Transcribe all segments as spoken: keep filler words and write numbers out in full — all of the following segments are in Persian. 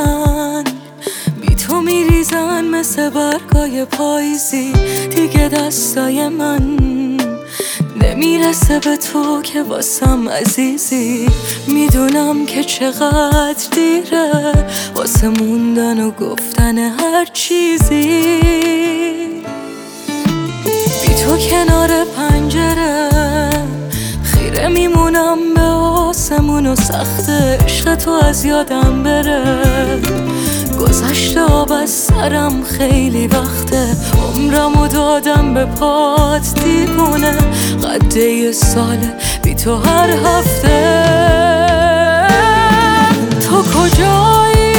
من بی تو میریزن مثل برگای پاییزی. دیگه دستای من نمیرسه به تو که واسم عزیزی. میدونم که چقدر دیره واسه موندن و گفتن هر چیزی. بی تو کنار پنجره خیره میمونم به آسمون و سخت عشق تو از یادم بره. گذشته آب از سرم خیلی وقته، عمرمو دادم به پات دیوونه. قد یه ساله بی تو هر هفته. تو کجایی؟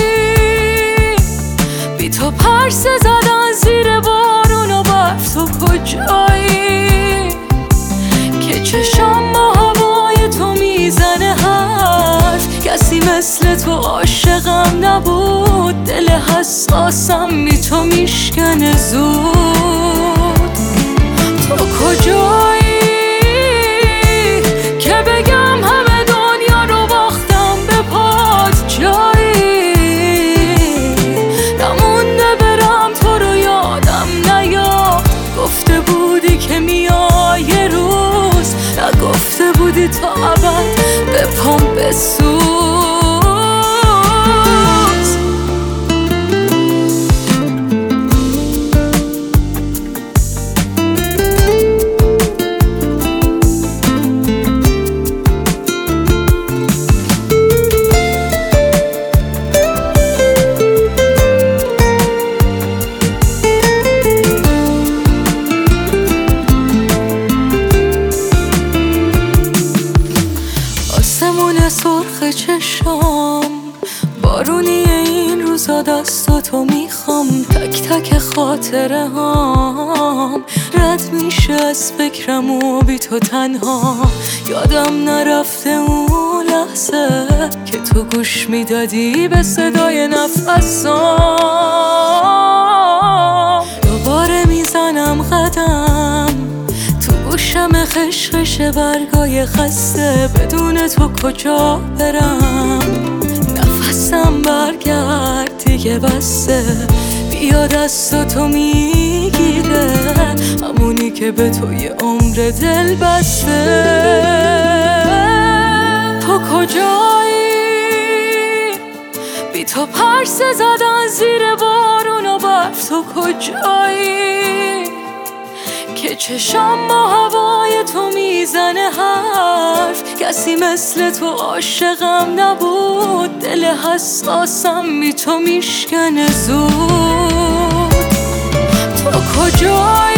بی تو پرسه زدن زیر بارون و برف. تو کجایی که چشم با هوای تو میزنه حرف؟ کسی مثل تو عاشقم نبود، دل حساسم بی تو میشکنه زود. تو کجایی که بگم همه دنیا رو باختم به پات؟ جایی نمونده برم تو رو یادم نیاد. گفته بودی که میای یه روز، نگفته بودی تا ابد به پام بسوز. آسمون سرخ چشام بارونی این روزا دست تو میخوام. تک تک خاطره هام رد میشه از فکرم و بی تو تنها. یادم نرفته اون لحظه که تو گوش میدادی به صدای نفسام. دوباره میزنم قدم تو گوشم خشخش برگای خسته. بدون تو کجا برم؟ نفسم برگرد دیگه بسته. بیا دست تو میگیره همونی که به تو یه عمر دل بسته. تو کجایی؟ بی تو پرسه زدن زیر بارون و برف. تو کجایی که چشم با هوای تو میزنه حرف؟ کسی مثل تو عاشقم نبود، دل حساسم بی تو میشکنه زود. تو کجایی